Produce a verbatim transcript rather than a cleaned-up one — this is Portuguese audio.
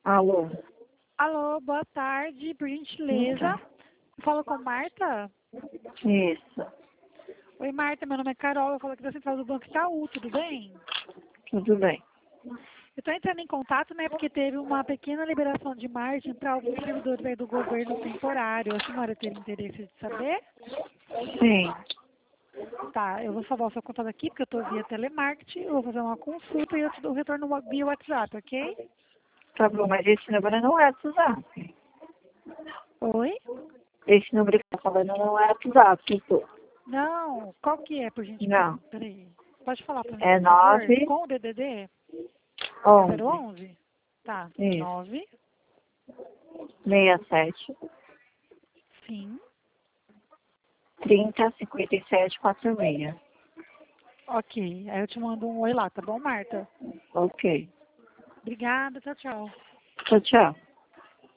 Alô? Alô, boa tarde, por gentileza. Falo com Marta? Isso. Oi, Marta, meu nome é Carol, eu falo aqui da Central do Banco Itaú, tudo bem? Tudo bem. Eu estou entrando em contato, né, porque teve uma pequena liberação de margem para alguns servidores aí do governo temporário. A senhora teria interesse de saber? Sim. Tá, eu vou salvar o seu contato aqui, porque eu estou via telemarketing, eu vou fazer uma consulta e eu te dou o retorno via WhatsApp, ok? Tá bom, mas esse número não é WhatsApp. Oi? Esse número que tá falando não é WhatsApp, pô. Não, qual que é, por gentileza? Não. Peraí. Pode falar para mim, É por favor? nove, Com o D D D? zero onze, onze? Tá. isso, nove. sessenta e sete, Sim. trinta, cinquenta e sete, quarenta e seis. Ok. Aí eu te mando um oi lá, tá bom, Marta? Ok. Obrigada. Tchau, tchau. Tchau, tchau.